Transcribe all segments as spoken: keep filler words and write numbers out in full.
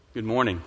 Good morning.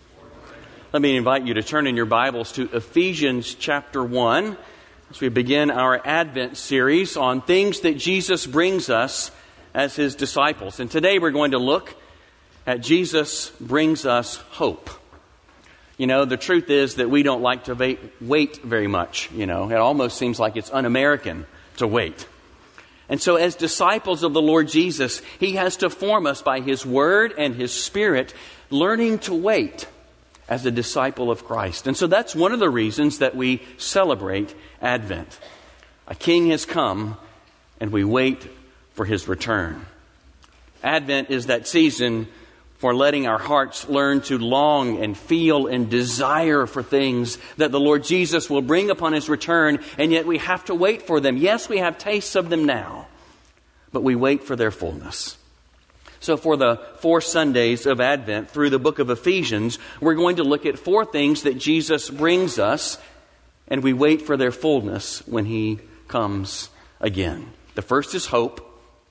Let me invite you to turn in your Bibles to Ephesians chapter one as we begin our Advent series on things that Jesus brings us as His disciples. And today we're going to look at Jesus brings us hope. You know, the truth is that we don't like to wait, wait very much. You know, it almost seems like it's un-American to wait. And so as disciples of the Lord Jesus, He has to form us by His Word and His Spirit, learning to wait as a disciple of Christ. And so that's one of the reasons that we celebrate Advent. A King has come, and we wait for His return. Advent is that season for letting our hearts learn to long and feel and desire for things that the Lord Jesus will bring upon His return, and yet we have to wait for them. Yes, we have tastes of them now, but we wait for their fullness. So for the four Sundays of Advent through the book of Ephesians, we're going to look at four things that Jesus brings us, and we wait for their fullness when He comes again. The first is hope,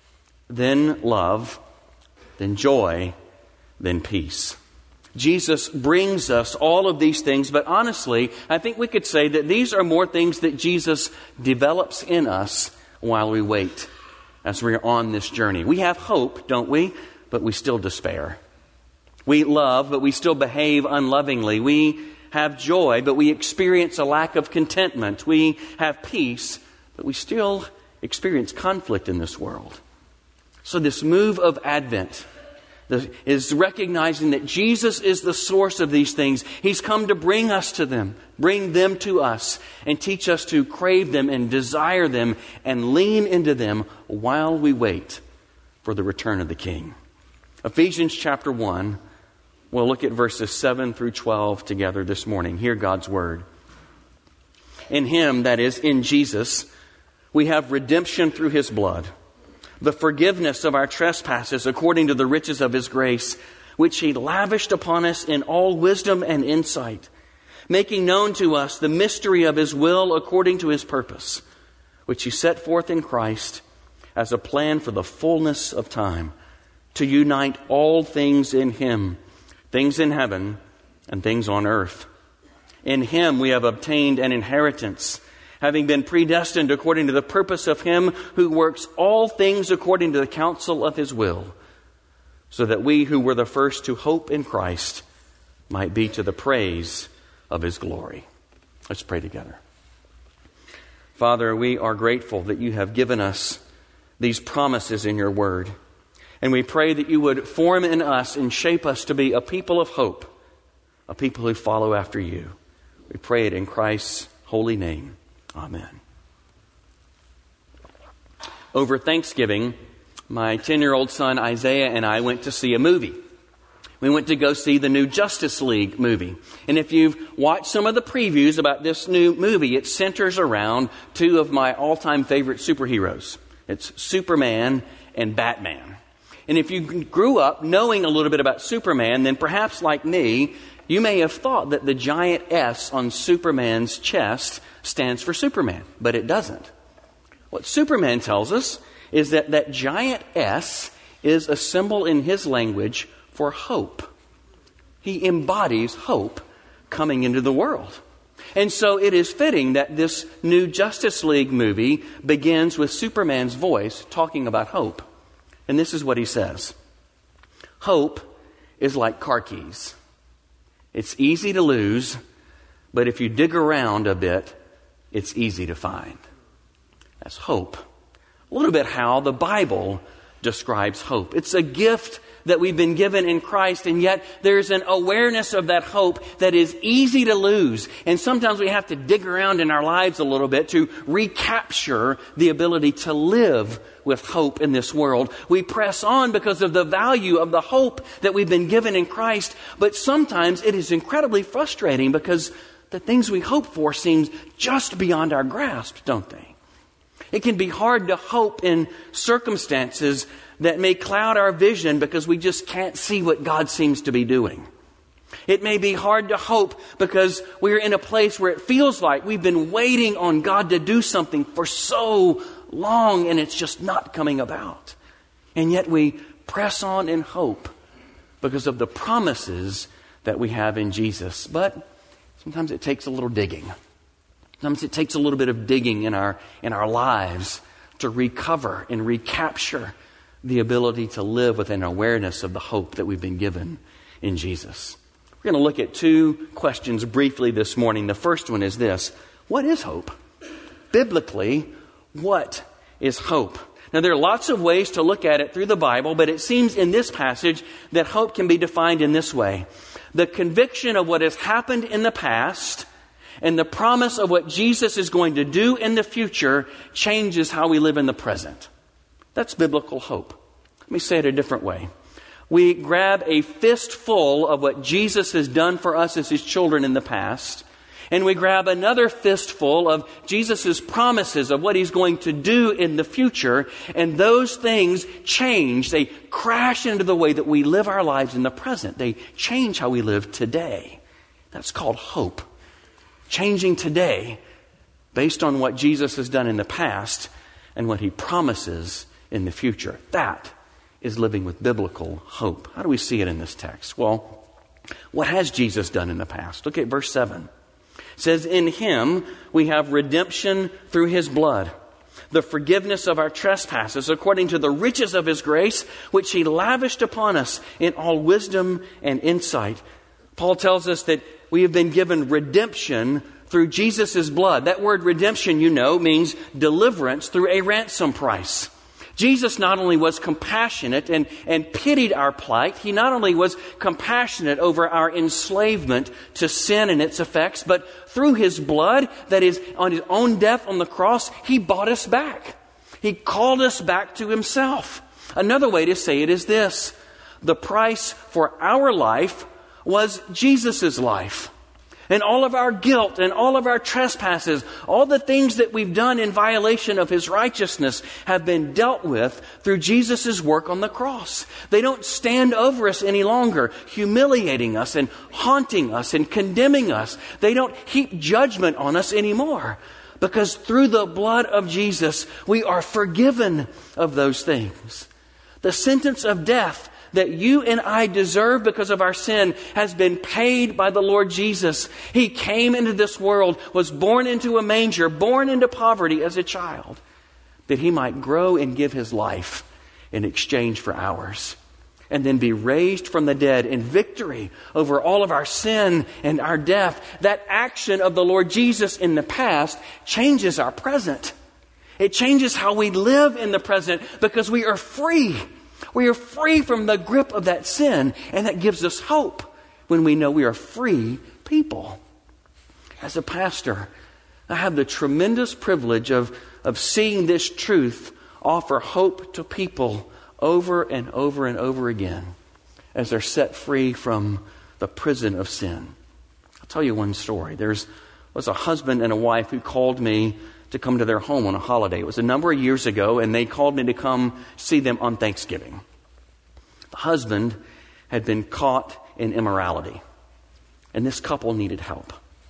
then love, then joy, then peace. Jesus brings us all of these things, but honestly, I think we could say that these are more things that Jesus develops in us while we wait as we're on this journey. We have hope, don't we? But we still despair. We love, but we still behave unlovingly. We have joy, but we experience a lack of contentment. We have peace, but we still experience conflict in this world. So this move of Advent is recognizing that Jesus is the source of these things. He's come to bring us to them, bring them to us, and teach us to crave them and desire them and lean into them while we wait for the return of the King. Ephesians chapter one, we'll look at verses seven through twelve together this morning. Hear God's word. In Him, that is, in Jesus, we have redemption through His blood, the forgiveness of our trespasses according to the riches of His grace, which He lavished upon us in all wisdom and insight, making known to us the mystery of His will according to His purpose, which He set forth in Christ as a plan for the fullness of time, to unite all things in Him, things in heaven and things on earth. In Him we have obtained an inheritance, having been predestined according to the purpose of Him who works all things according to the counsel of His will, so that we who were the first to hope in Christ might be to the praise of His glory. Let's pray together. Father, we are grateful that You have given us these promises in Your word, and we pray that You would form in us and shape us to be a people of hope, a people who follow after You. We pray it in Christ's holy name. Amen. Over Thanksgiving, my ten-year-old son Isaiah and I went to see a movie. We went to go see the new Justice League movie. And if you've watched some of the previews about this new movie, it centers around two of my all-time favorite superheroes. It's Superman and Batman. And if you grew up knowing a little bit about Superman, then perhaps like me, you may have thought that the giant S on Superman's chest stands for Superman, but it doesn't. What Superman tells us is that that giant S is a symbol in his language for hope. He embodies hope coming into the world. And so it is fitting that this new Justice League movie begins with Superman's voice talking about hope. And this is what he says. Hope is like car keys. It's easy to lose, but if you dig around a bit, it's easy to find. That's hope. A little bit how the Bible describes hope. It's a gift that we've been given in Christ, and yet there's an awareness of that hope that is easy to lose. And sometimes we have to dig around in our lives a little bit to recapture the ability to live with hope in this world. We press on because of the value of the hope that we've been given in Christ, but sometimes it is incredibly frustrating because the things we hope for seem just beyond our grasp, don't they? It can be hard to hope in circumstances that may cloud our vision because we just can't see what God seems to be doing. It may be hard to hope because we're in a place where it feels like we've been waiting on God to do something for so long and it's just not coming about. And yet we press on in hope because of the promises that we have in Jesus. But sometimes it takes a little digging. Sometimes it takes a little bit of digging in our in our lives to recover and recapture the ability to live with an awareness of the hope that we've been given in Jesus. We're going to look at two questions briefly this morning. The first one is this: what is hope? Biblically, what is hope? Now, there are lots of ways to look at it through the Bible, but it seems in this passage that hope can be defined in this way: the conviction of what has happened in the past and the promise of what Jesus is going to do in the future changes how we live in the present. That's biblical hope. Let me say it a different way. We grab a fistful of what Jesus has done for us as His children in the past, and we grab another fistful of Jesus' promises of what He's going to do in the future, and those things change. They crash into the way that we live our lives in the present. They change how we live today. That's called hope. Changing today based on what Jesus has done in the past and what He promises in the future. That is living with biblical hope. How do we see it in this text? Well, what has Jesus done in the past? Look at verse seven. It says, in Him we have redemption through His blood, the forgiveness of our trespasses, according to the riches of His grace, which He lavished upon us in all wisdom and insight. Paul tells us that we have been given redemption through Jesus' blood. That word redemption, you know, means deliverance through a ransom price. Jesus not only was compassionate and, and pitied our plight, He not only was compassionate over our enslavement to sin and its effects, but through His blood, that is, on His own death on the cross, He bought us back. He called us back to Himself. Another way to say it is this: the price for our life was Jesus' life. And all of our guilt and all of our trespasses, all the things that we've done in violation of His righteousness have been dealt with through Jesus' work on the cross. They don't stand over us any longer, humiliating us and haunting us and condemning us. They don't heap judgment on us anymore, because through the blood of Jesus, we are forgiven of those things. The sentence of death that you and I deserve because of our sin has been paid by the Lord Jesus. He came into this world, was born into a manger, born into poverty as a child, that He might grow and give His life in exchange for ours, and then be raised from the dead in victory over all of our sin and our death. That action of the Lord Jesus in the past changes our present. It changes how we live in the present, because we are free. We are free from the grip of that sin, and that gives us hope when we know we are free people. As a pastor, I have the tremendous privilege of, of seeing this truth offer hope to people over and over and over again as they're set free from the prison of sin. I'll tell you one story. There was a husband and a wife who called me to come to their home on a holiday. It was a number of years ago, and they called me to come see them on Thanksgiving. The husband had been caught in immorality, and this couple needed help.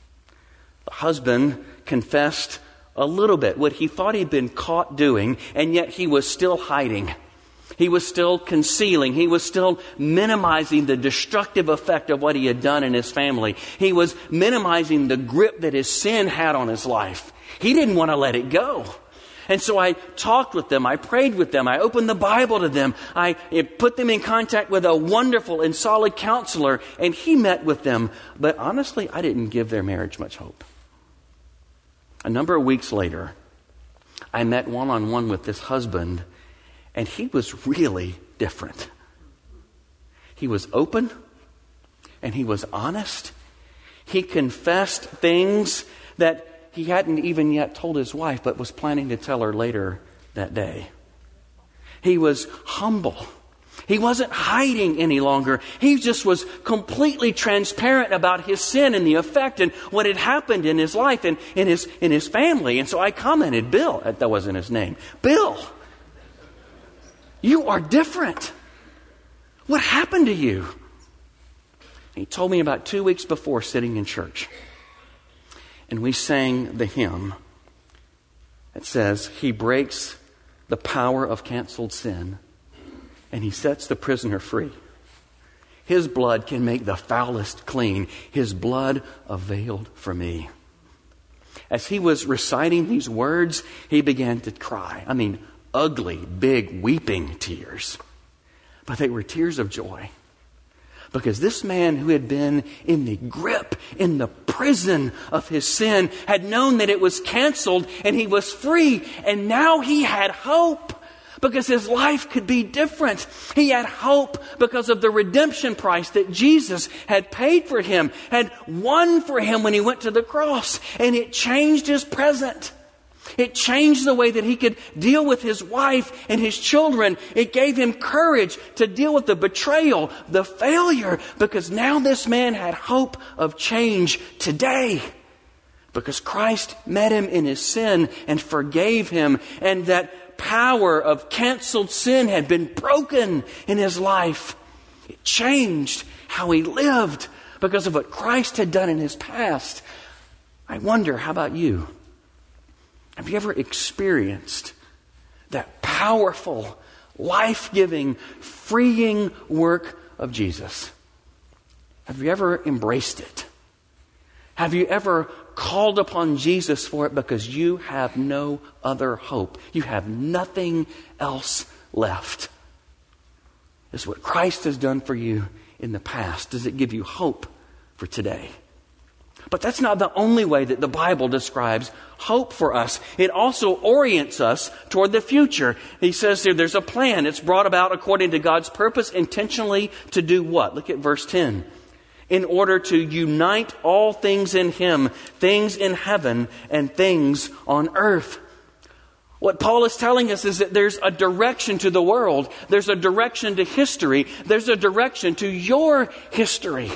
The husband confessed a little bit what he thought he'd been caught doing, and yet he was still hiding. He was still concealing. He was still minimizing the destructive effect of what he had done in his family. He was minimizing the grip that his sin had on his life. He didn't want to let it go. And so I talked with them. I prayed with them. I opened the Bible to them. I put them in contact with a wonderful and solid counselor, and he met with them. But honestly, I didn't give their marriage much hope. A number of weeks later, I met one-on-one with this husband, and he was really different. He was open, and he was honest. He confessed things that he hadn't even yet told his wife, but was planning to tell her later that day. He was humble. He wasn't hiding any longer. He just was completely transparent about his sin and the effect and what had happened in his life and in his, in his family. And so I commented, Bill, that wasn't his name, Bill, you are different. What happened to you? He told me about two weeks before, sitting in church, and we sang the hymn that says, He breaks the power of canceled sin, and He sets the prisoner free. His blood can make the foulest clean. His blood availed for me. As he was reciting these words, he began to cry. I mean, ugly, big, weeping tears. But they were tears of joy. Because this man who had been in the grip, in the prison of his sin, had known that it was canceled and he was free. And now he had hope because his life could be different. He had hope because of the redemption price that Jesus had paid for him, had won for him when he went to the cross. And it changed his present. It changed the way that he could deal with his wife and his children. It gave him courage to deal with the betrayal, the failure, because now this man had hope of change today. Because Christ met him in his sin and forgave him, and that power of canceled sin had been broken in his life. It changed how he lived because of what Christ had done in his past. I wonder, how about you? Have you ever experienced that powerful, life-giving, freeing work of Jesus? Have you ever embraced it? Have you ever called upon Jesus for it because you have no other hope? You have nothing else left. Is what Christ has done for you in the past. Does it give you hope for today? But that's not the only way that the Bible describes hope for us. It also orients us toward the future. He says there, there's a plan. It's brought about according to God's purpose, intentionally to do what? Look at verse ten. In order to unite all things in Him, things in heaven and things on earth. What Paul is telling us is that there's a direction to the world. There's a direction to history. There's a direction to your history.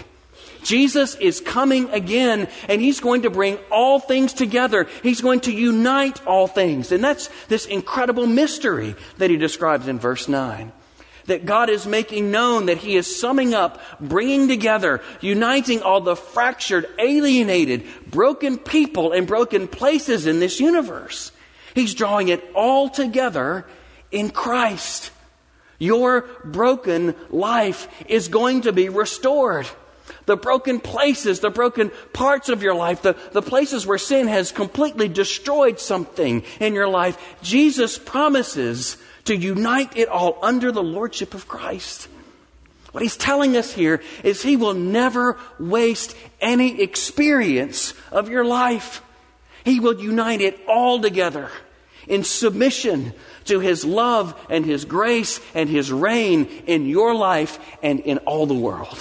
Jesus is coming again, and He's going to bring all things together. He's going to unite all things. And that's this incredible mystery that He describes in verse nine. That God is making known that He is summing up, bringing together, uniting all the fractured, alienated, broken people and broken places in this universe. He's drawing it all together in Christ. Your broken life is going to be restored. The broken places, the broken parts of your life, the, the places where sin has completely destroyed something in your life, Jesus promises to unite it all under the lordship of Christ. What He's telling us here is He will never waste any experience of your life. He will unite it all together in submission to His love and His grace and His reign in your life and in all the world.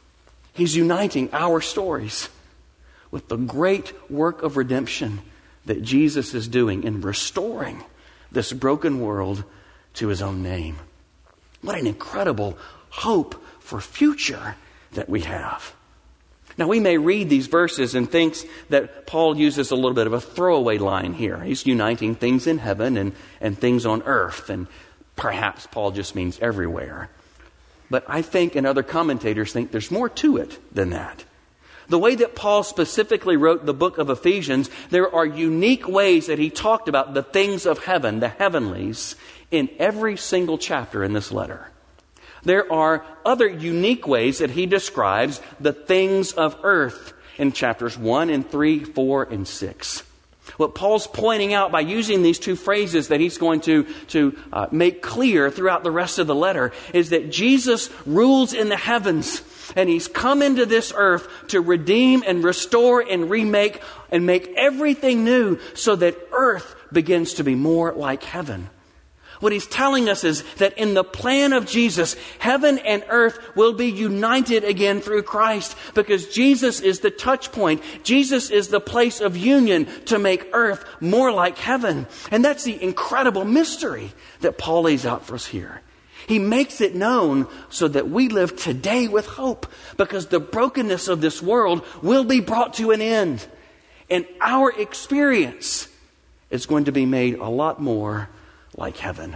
He's uniting our stories with the great work of redemption that Jesus is doing in restoring this broken world to His own name. What an incredible hope for future that we have. Now, we may read these verses and think that Paul uses a little bit of a throwaway line here. He's uniting things in heaven and, and things on earth. And perhaps Paul just means everywhere. But I think, and other commentators think, there's more to it than that. The way that Paul specifically wrote the book of Ephesians, there are unique ways that he talked about the things of heaven, the heavenlies, in every single chapter in this letter. There are other unique ways that he describes the things of earth in chapters one and three, four, and six. What Paul's pointing out by using these two phrases that he's going to, to uh, make clear throughout the rest of the letter is that Jesus rules in the heavens, and He's come into this earth to redeem and restore and remake and make everything new so that earth begins to be more like heaven. What He's telling us is that in the plan of Jesus, heaven and earth will be united again through Christ, because Jesus is the touch point. Jesus is the place of union to make earth more like heaven. And that's the incredible mystery that Paul lays out for us here. He makes it known so that we live today with hope, because the brokenness of this world will be brought to an end. And our experience is going to be made a lot more like heaven.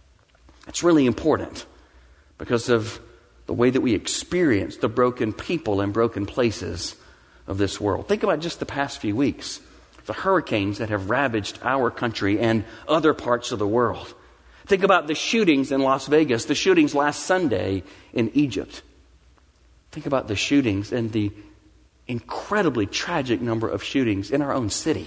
It's really important because of the way that we experience the broken people and broken places of this world. Think about just the past few weeks, the hurricanes that have ravaged our country and other parts of the world. Think about the shootings in Las Vegas, the shootings last Sunday in Egypt. Think about the shootings and the incredibly tragic number of shootings in our own city.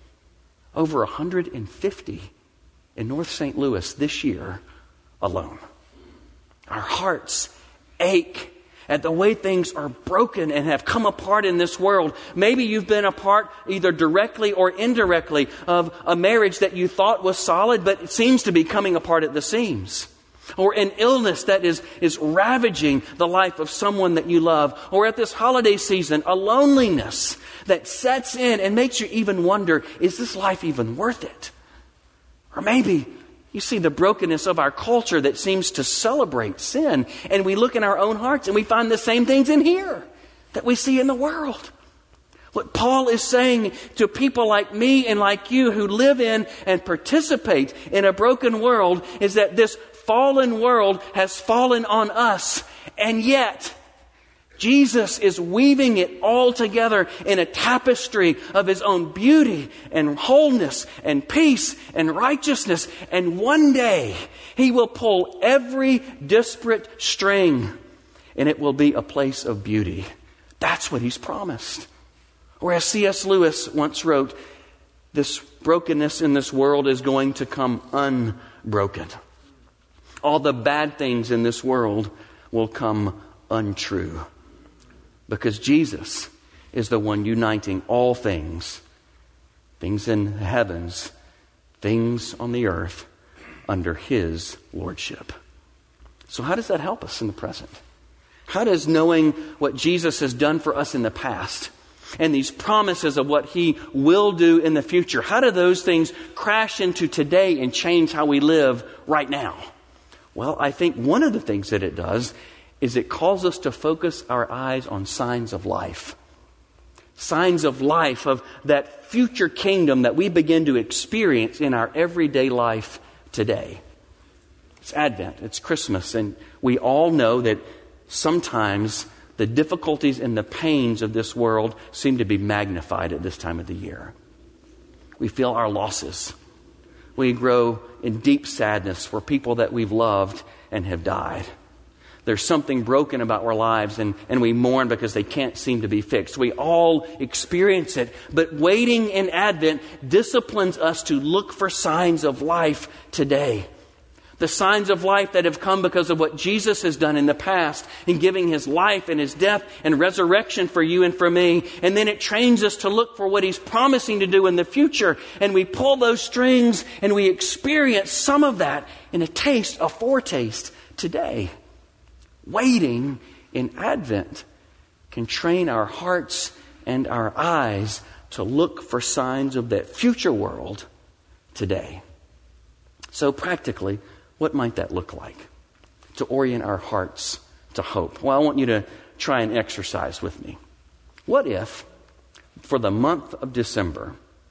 Over one hundred fifty in North Saint Louis this year alone. Our hearts ache at the way things are broken and have come apart in this world. Maybe you've been a part, either directly or indirectly, of a marriage that you thought was solid, but it seems to be coming apart at the seams. Or an illness that is, is ravaging the life of someone that you love. Or at this holiday season, a loneliness that sets in and makes you even wonder, is this life even worth it? Or maybe you see the brokenness of our culture that seems to celebrate sin, and we look in our own hearts and we find the same things in here that we see in the world. What Paul is saying to people like me and like you who live in and participate in a broken world is that this fallen world has fallen on us, and yet Jesus is weaving it all together in a tapestry of His own beauty and wholeness and peace and righteousness. And one day He will pull every disparate string and it will be a place of beauty. That's what He's promised. Or as C S Lewis once wrote, this brokenness in this world is going to come unbroken. All the bad things in this world will come untrue. Because Jesus is the one uniting all things, things in the heavens, things on the earth, under His lordship. So how does that help us in the present? How does knowing what Jesus has done for us in the past and these promises of what He will do in the future, how do those things crash into today and change how we live right now? Well, I think one of the things that it does is it calls us to focus our eyes on signs of life. Signs of life, of that future kingdom that we begin to experience in our everyday life today. It's Advent, it's Christmas, and we all know that sometimes the difficulties and the pains of this world seem to be magnified at this time of the year. We feel our losses. We grow in deep sadness for people that we've loved and have died. There's something broken about our lives, and, and we mourn because they can't seem to be fixed. We all experience it. But waiting in Advent disciplines us to look for signs of life today. The signs of life that have come because of what Jesus has done in the past in giving His life and His death and resurrection for you and for me. And then it trains us to look for what He's promising to do in the future. And we pull those strings and we experience some of that in a taste, a foretaste today. Waiting in Advent can train our hearts and our eyes to look for signs of that future world today. So practically, what might that look like to orient our hearts to hope? Well, I want you to try an exercise with me. What if, for the month of December,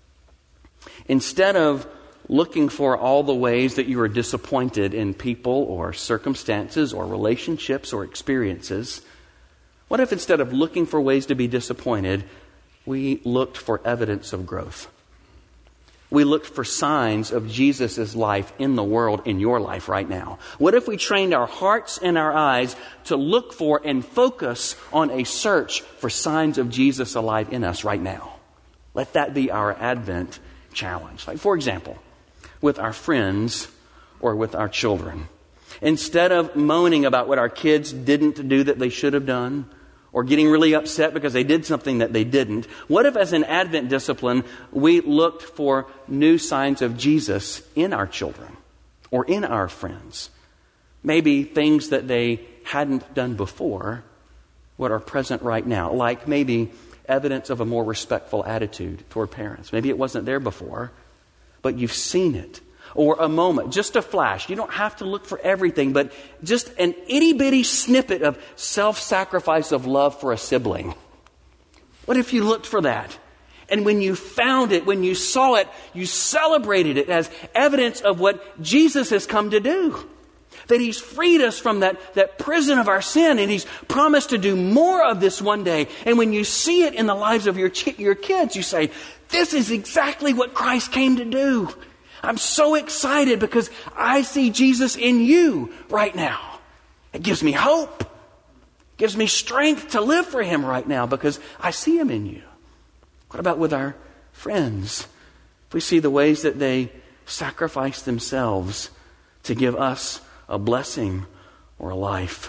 instead of looking for all the ways that you are disappointed in people or circumstances or relationships or experiences, what if instead of looking for ways to be disappointed, we looked for evidence of growth? We looked for signs of Jesus' life in the world, in your life right now. What if we trained our hearts and our eyes to look for and focus on a search for signs of Jesus alive in us right now? Let that be our Advent challenge. Like, for example, with our friends or with our children. Instead of moaning about what our kids didn't do that they should have done, or getting really upset because they did something that they didn't, what if as an Advent discipline we looked for new signs of Jesus in our children or in our friends? Maybe things that they hadn't done before, what are present right now, like maybe evidence of a more respectful attitude toward parents. Maybe it wasn't there before, but you've seen it. Or a moment, just a flash. You don't have to look for everything, but just an itty-bitty snippet of self-sacrifice of love for a sibling. What if you looked for that? And when you found it, when you saw it, you celebrated it as evidence of what Jesus has come to do. That He's freed us from that, that prison of our sin, and He's promised to do more of this one day. And when you see it in the lives of your, ch- your kids, you say, this is exactly what Christ came to do. I'm so excited because I see Jesus in you right now. It gives me hope. Gives me strength to live for Him right now because I see Him in you. What about with our friends? If we see the ways that they sacrifice themselves to give us a blessing or a life.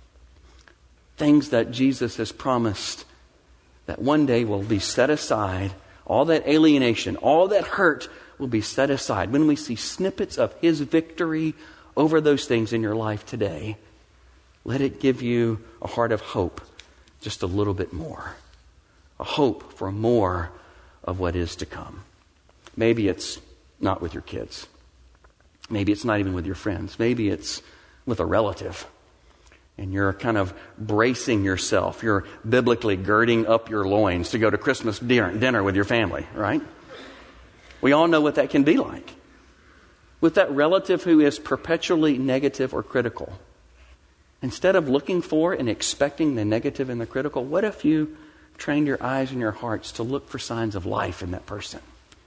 Things that Jesus has promised that one day will be set aside. All that alienation, all that hurt will be set aside. When we see snippets of His victory over those things in your life today, let it give you a heart of hope just a little bit more. A hope for more of what is to come. Maybe it's not with your kids. Maybe it's not even with your friends. Maybe it's with a relative. And you're kind of bracing yourself. You're biblically girding up your loins to go to Christmas dinner with your family, right? We all know what that can be like. With that relative who is perpetually negative or critical. Instead of looking for and expecting the negative and the critical, what if you trained your eyes and your hearts to look for signs of life in that person?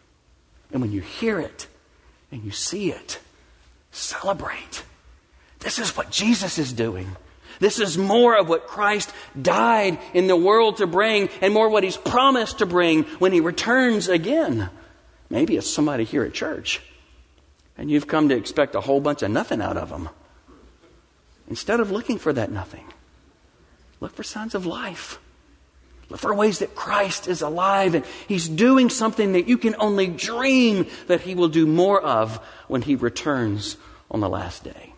And when you hear it and you see it, celebrate. This is what Jesus is doing. This is more of what Christ died in the world to bring and more what He's promised to bring when He returns again. Maybe it's somebody here at church and you've come to expect a whole bunch of nothing out of them. Instead of looking for that nothing, look for signs of life. Look for ways that Christ is alive and He's doing something that you can only dream that He will do more of when He returns on the last day.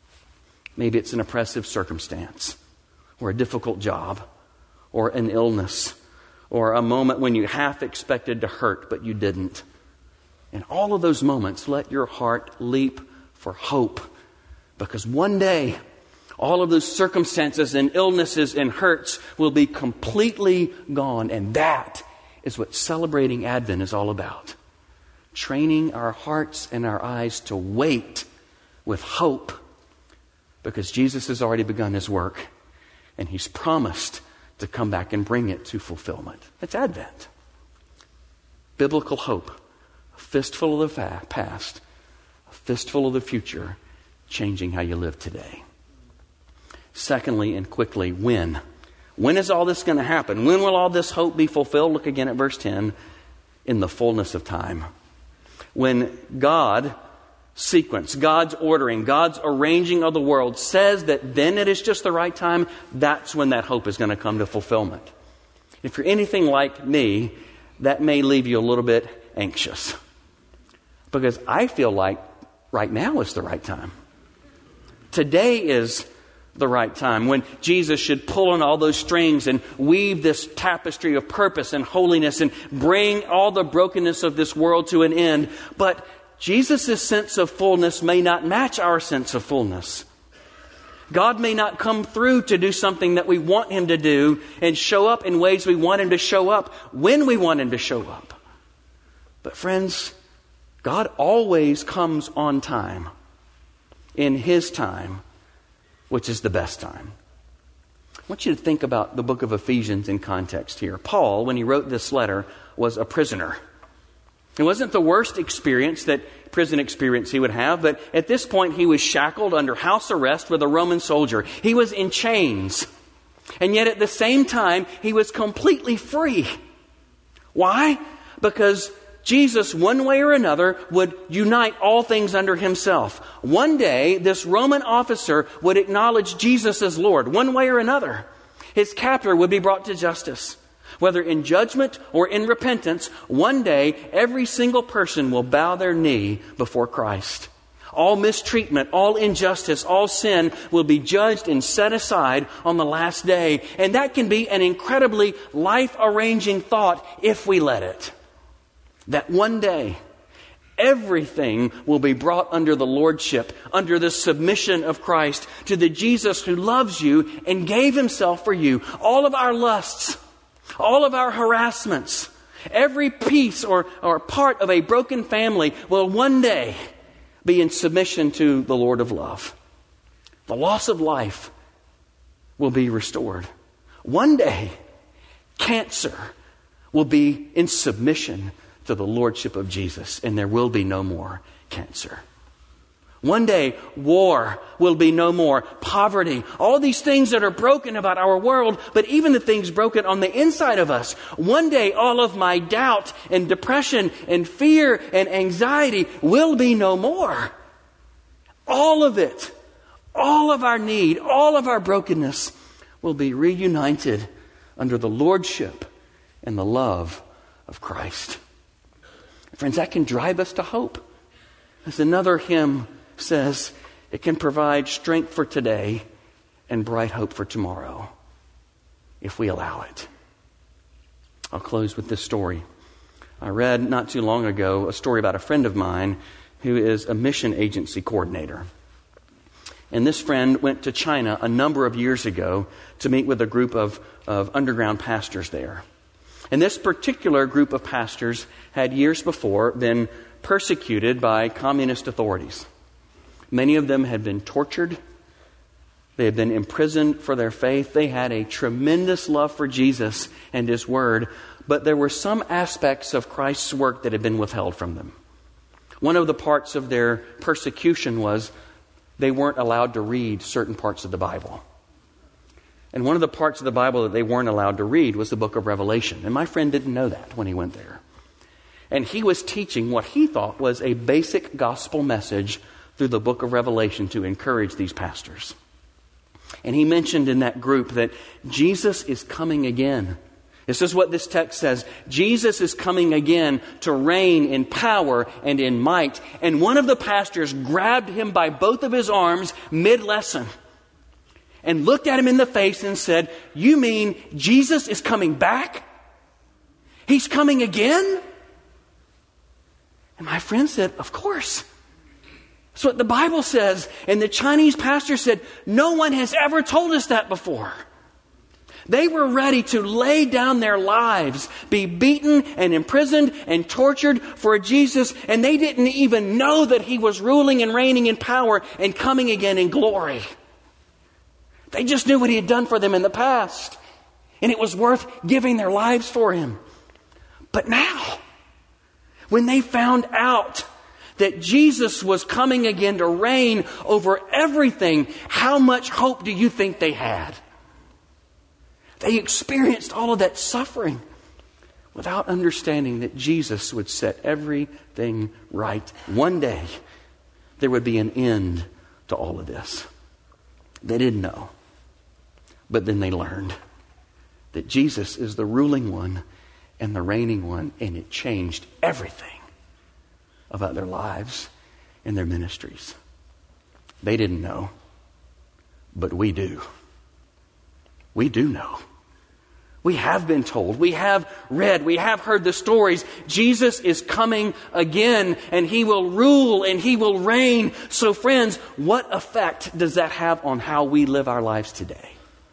Maybe it's an oppressive circumstance or a difficult job or an illness or a moment when you half expected to hurt but you didn't. In all of those moments, let your heart leap for hope because one day all of those circumstances and illnesses and hurts will be completely gone. And that is what celebrating Advent is all about. Training our hearts and our eyes to wait with hope because Jesus has already begun His work and He's promised to come back and bring it to fulfillment. It's Advent. Biblical hope. A fistful of the past. A fistful of the future. Changing how you live today. Secondly and quickly, when? When is all this going to happen? When will all this hope be fulfilled? Look again at verse ten. In the fullness of time. When God sequence, God's ordering, God's arranging of the world says that then it is just the right time, that's when that hope is going to come to fulfillment. If you're anything like me, that may leave you a little bit anxious. Because I feel like right now is the right time. Today is the right time when Jesus should pull on all those strings and weave this tapestry of purpose and holiness and bring all the brokenness of this world to an end. But Jesus' sense of fullness may not match our sense of fullness. God may not come through to do something that we want Him to do and show up in ways we want Him to show up when we want Him to show up. But friends, God always comes on time, in His time, which is the best time. I want you to think about the book of Ephesians in context here. Paul, when he wrote this letter, was a prisoner. It wasn't the worst experience that prison experience he would have, but at this point he was shackled under house arrest with a Roman soldier. He was in chains. And yet at the same time, he was completely free. Why? Because Jesus, one way or another, would unite all things under Himself. One day, this Roman officer would acknowledge Jesus as Lord. One way or another. His captor would be brought to justice. Whether in judgment or in repentance, one day every single person will bow their knee before Christ. All mistreatment, all injustice, all sin will be judged and set aside on the last day. And that can be an incredibly life-arranging thought if we let it. That one day everything will be brought under the lordship, under the submission of Christ to the Jesus who loves you and gave Himself for you. All of our lusts, all of our harassments, every piece or, or part of a broken family will one day be in submission to the Lord of love. The loss of life will be restored. One day, cancer will be in submission to the lordship of Jesus, and there will be no more cancer. One day, war will be no more. Poverty, all these things that are broken about our world, but even the things broken on the inside of us. One day, all of my doubt and depression and fear and anxiety will be no more. All of it, all of our need, all of our brokenness will be reunited under the lordship and the love of Christ. Friends, that can drive us to hope. As another hymn says, it can provide strength for today and bright hope for tomorrow if we allow it. I'll close with this story. I read not too long ago a story about a friend of mine who is a mission agency coordinator. And this friend went to China a number of years ago to meet with a group of, of underground pastors there. And this particular group of pastors had years before been persecuted by communist authorities. Many of them had been tortured. They had been imprisoned for their faith. They had a tremendous love for Jesus and His Word, but there were some aspects of Christ's work that had been withheld from them. One of the parts of their persecution was they weren't allowed to read certain parts of the Bible. And one of the parts of the Bible that they weren't allowed to read was the book of Revelation. And my friend didn't know that when he went there. And he was teaching what he thought was a basic gospel message through the book of Revelation to encourage these pastors. And he mentioned in that group that Jesus is coming again. This is what this text says. Jesus is coming again to reign in power and in might. And one of the pastors grabbed him by both of his arms mid-lesson and looked at him in the face and said, "You mean Jesus is coming back? He's coming again?" And my friend said, "Of course. That's what the Bible says." And the Chinese pastor said, "No one has ever told us that before." They were ready to lay down their lives, be beaten and imprisoned and tortured for Jesus, and they didn't even know that He was ruling and reigning in power and coming again in glory. They just knew what He had done for them in the past, and it was worth giving their lives for Him. But now, when they found out that Jesus was coming again to reign over everything, how much hope do you think they had? They experienced all of that suffering without understanding that Jesus would set everything right. One day, there would be an end to all of this. They didn't know. But then they learned that Jesus is the ruling one and the reigning one, and it changed everything about their lives and their ministries. They didn't know, but we do. We do know. We have been told. We have read. We have heard the stories. Jesus is coming again, and He will rule and He will reign. So friends, what effect does that have on how we live our lives today?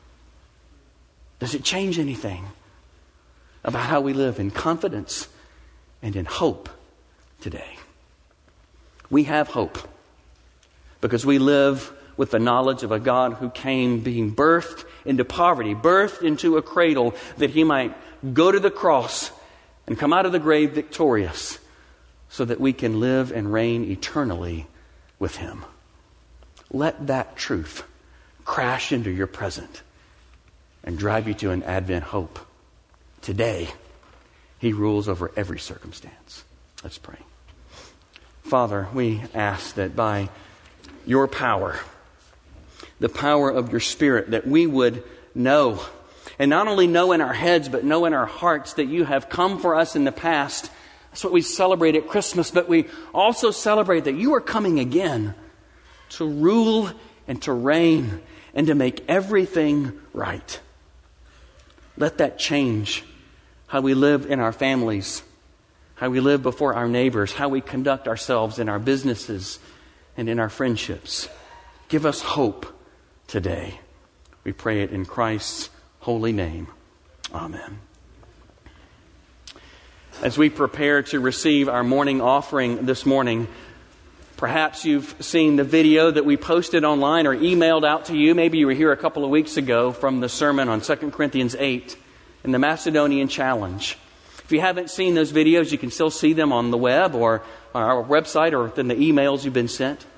Does it change anything about how we live in confidence and in hope today? We have hope because we live with the knowledge of a God who came being birthed into poverty, birthed into a cradle, that He might go to the cross and come out of the grave victorious so that we can live and reign eternally with Him. Let that truth crash into your present and drive you to an Advent hope. Today, He rules over every circumstance. Let's pray. Father, we ask that by Your power, the power of Your Spirit, that we would know, and not only know in our heads, but know in our hearts that You have come for us in the past. That's what we celebrate at Christmas, but we also celebrate that You are coming again to rule and to reign and to make everything right. Let that change how we live in our families, how we live before our neighbors, how we conduct ourselves in our businesses and in our friendships. Give us hope today. We pray it in Christ's holy name. Amen. As we prepare to receive our morning offering this morning, perhaps you've seen the video that we posted online or emailed out to you. Maybe you were here a couple of weeks ago from the sermon on Second Corinthians eight and the Macedonian Challenge. If you haven't seen those videos, you can still see them on the web or on our website or in the emails you've been sent.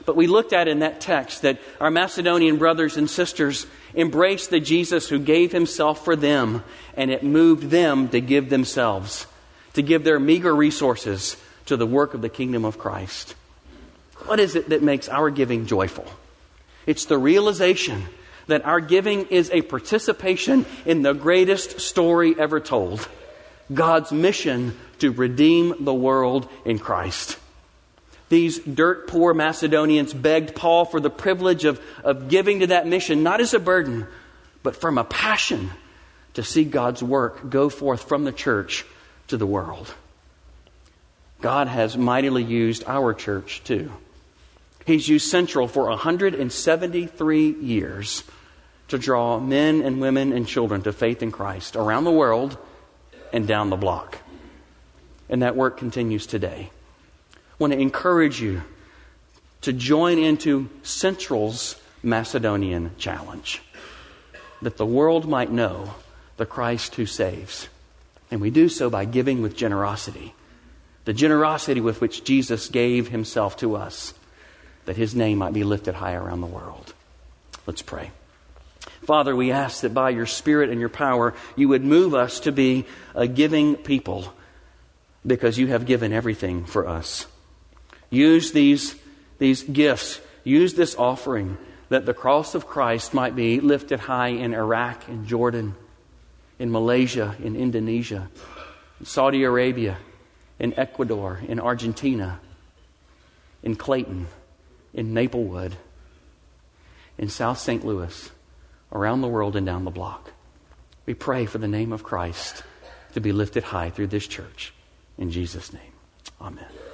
But we looked at in that text that our Macedonian brothers and sisters embraced the Jesus who gave himself for them, and it moved them to give themselves, to give their meager resources to the work of the kingdom of Christ. What is it that makes our giving joyful? It's the realization that our giving is a participation in the greatest story ever told, God's mission to redeem the world in Christ. These dirt poor Macedonians begged Paul for the privilege of, of giving to that mission, not as a burden, but from a passion to see God's work go forth from the church to the world. God has mightily used our church too. He's used Central for one hundred seventy-three years to draw men and women and children to faith in Christ around the world and down the block. And that work continues today. I want to encourage you to join into Central's Macedonian challenge, that the world might know the Christ who saves. And we do so by giving with generosity, the generosity with which Jesus gave himself to us, that his name might be lifted high around the world. Let's pray. Father, we ask that by your Spirit and your power, you would move us to be a giving people, because you have given everything for us. Use these, these gifts, use this offering, that the cross of Christ might be lifted high in Iraq, in Jordan, in Malaysia, in Indonesia, in Saudi Arabia, in Ecuador, in Argentina, in Clayton, in Maplewood, in South Saint Louis, around the world and down the block. We pray for the name of Christ to be lifted high through this church. In Jesus' name, amen.